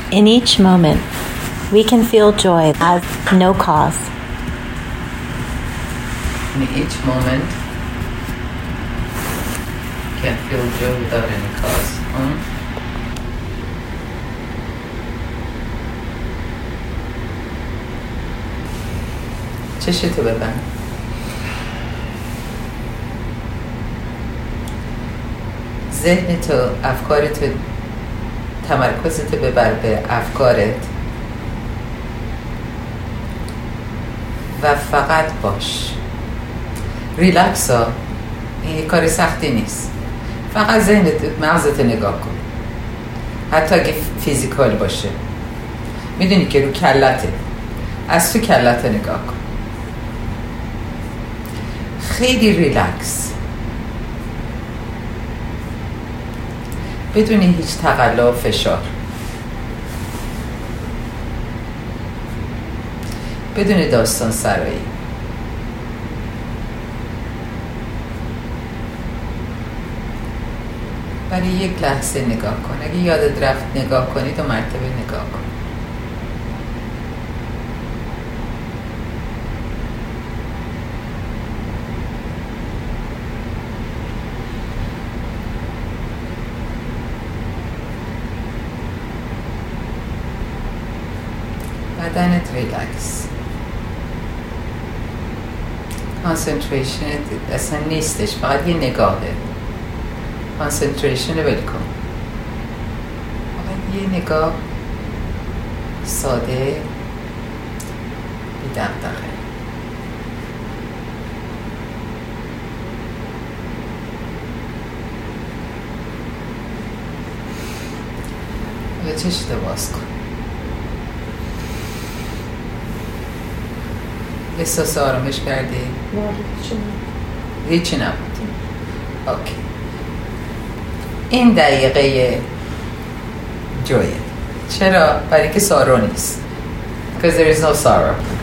In each moment, we can feel joy as no cause. In each moment, can feel joy without any cause. چشتو ببند. ذهنتو، افکارتو، تمرکزتو ببر به افکارت و فقط باش. ریلکس ها، این کار سختی نیست. فقط ذهنت، مغزت نگاه کن، حتی اگه فیزیکال باشه. میدونی که رو کلته، از تو کلته نگاه کن. خیلی ریلکس، بدون هیچ تقلا و فشار، بدون داستان سرایی. برای یک لحظه نگاه کن. اگه یادت رفت نگاه کنی، 2 مرتبه نگاه کن. بدنت ریلکس. کانسنتریشن اصلا نیستش، فقط یه نگاهه. کانسنتریشن رو ول کن، فقط یه نگاه ساده بی دغدغه. حالا چشتو باز کن. احساس آرامش کردی؟ هیچی نبود. اوکی. این دقیقه جویه. چرا؟ برای که سارو نیست. Because there is no sorrow.